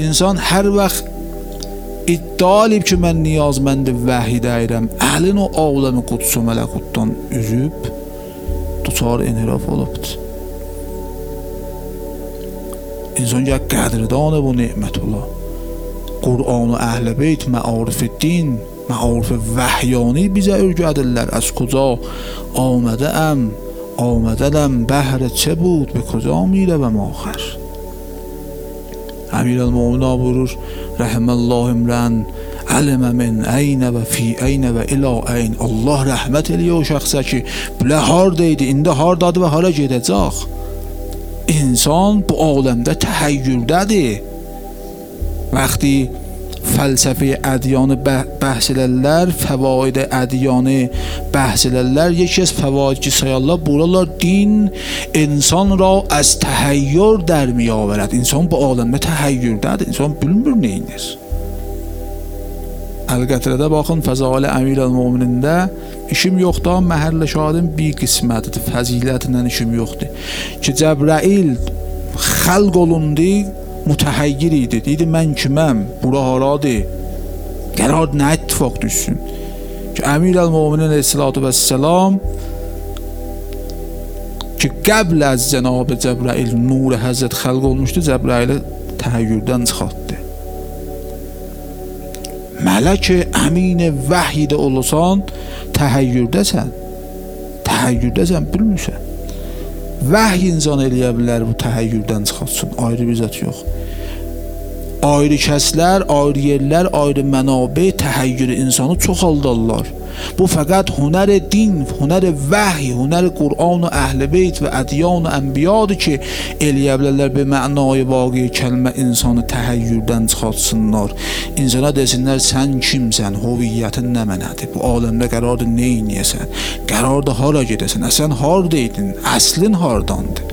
İnsan hər vaxt iddia edib ki, mən niyazmənd vəhy deyirəm, əlin o aləmi qudsu mələkutdan üzüb duçar inhiraf olubdur. İnsan gəl qədrdanı bu nemət ola. Qur'an-ı Əhl-i Beyt, məarif-i din, məarif-i vəhyani bizə öyrədirlər. Az kocə آمدم بهر چه بود به کجا میروم آخر. امیرالمومنین buyurur رحم الله امرن علم من عین و فی عین و الی عین. Allah rəhmət eləyə o şəxsə ki, bilə hardaydı, indi hardadır və hara gedəcək. İnsan bu aləmdə təhayyürdədir. Vəqti fəlsəfi ədyanı bəhs edərlər, fəvaid ədyanı bəhs edərlər. Yeki az fəvaid ki sayarlar, buralar din insan را از تحیر در می آورد. İnsan bu aləmdə təhayyürdədir. İnsan bilmir neynir. Əl-Qətrədə baxın, Fəzail Əmirəl-Möminində işim yoxdur, məhəllə şahidin bir qismətidir, fəzilətindən işim yoxdur. Ki Cəbrail xəlq olundu, mütəhayyir idi. Deydi mən kiməm? Bura haradır? Qərar nə ittifaq düşsün? Ki Əmirəl-Möminin əleyhissalatu vəssalam ki qəbl az Cənab Cəbrail nur Həzrət xəlq olmuşdu, Cəbrailə təhayyürdən çıxartdı. Mələk-i əmin vəhiydə olursan, təhayyürdəsən, bilmirsən. Vəhy insan eləyə bilər bu təhayyürdən çıxartsın, ayrı bir zət yox. Ayrı kəslər, ayrı yerlər, ayrı mənabə təhayyürü insanı çoxaldarlar. Bu fəqət hünər din, hünər vəhy, hünər Qur'an-ı Əhl-i Beyt və ədyan-ı ənbiyadır ki, eləyə bilərlər bir mənayı vaqi kəlmə insanı təhayyürdən çıxartsınlar. İnsana desinlər, sən kimsən, hüviyyətin nə mənədir, bu aləmdə qərardır neyniyəsən, qərardır hara gedəsən, əsən hardaydın, əslin hardandır.